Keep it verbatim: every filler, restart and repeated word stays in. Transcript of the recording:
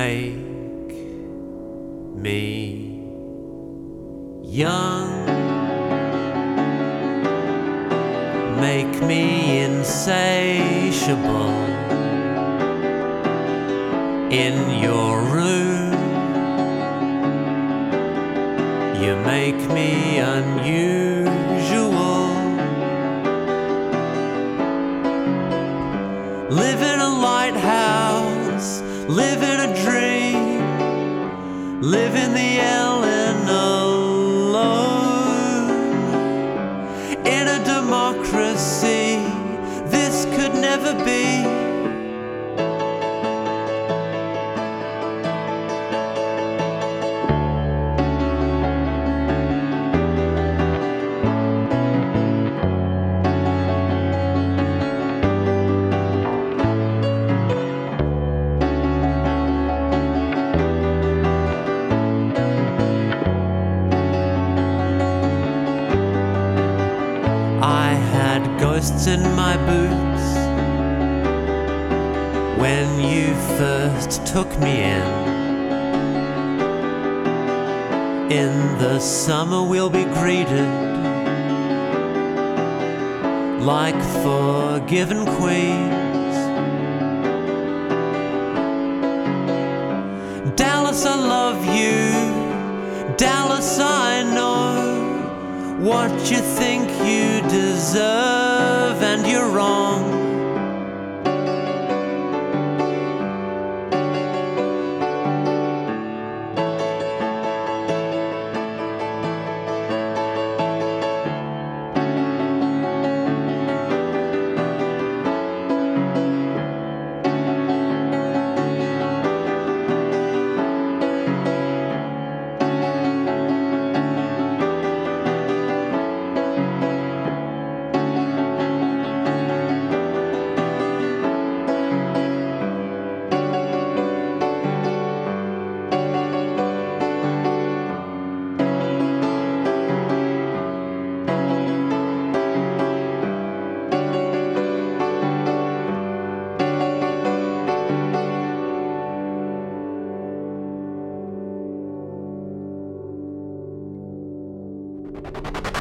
make me young, make me insatiable in your room. You make me unusual. Live in a lighthouse, live in a dream, live in the Ellen alone. In a democracy, this could never be. I had ghosts in my boots when you first took me in. In the summer we'll be greeted like forgiven queens. Dallas, I love you. Dallas, I know what you think you deserve, and you're wrong. You